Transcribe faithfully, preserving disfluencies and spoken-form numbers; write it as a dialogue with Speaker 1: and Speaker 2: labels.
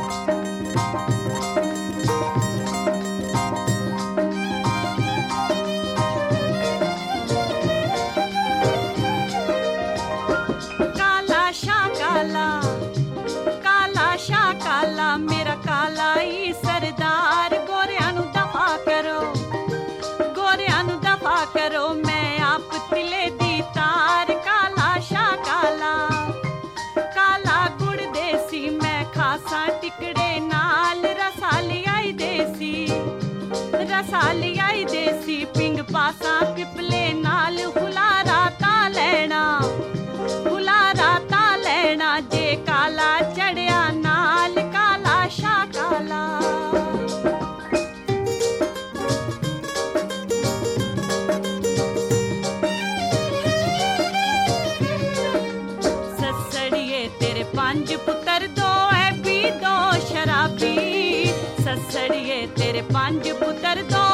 Speaker 1: मेरा काला ही सरदार गोरियां नू दफा करो गोरियां नू दफा करो मैं आप तिले दी तार काला शाह काला काला गुड़ देसी मैं खासा टिकड़े नाल रसाली आई देसी रसाली आई देसी पिंग पासा पिपले नाल हुलारा ता लेना हुलारा ता लेना जे काला चढ़िया नाल काला ससड़िए तेरे पंज पुत्र दो है भी दो शराबी ससड़िए तेरे पंज पुत्र दो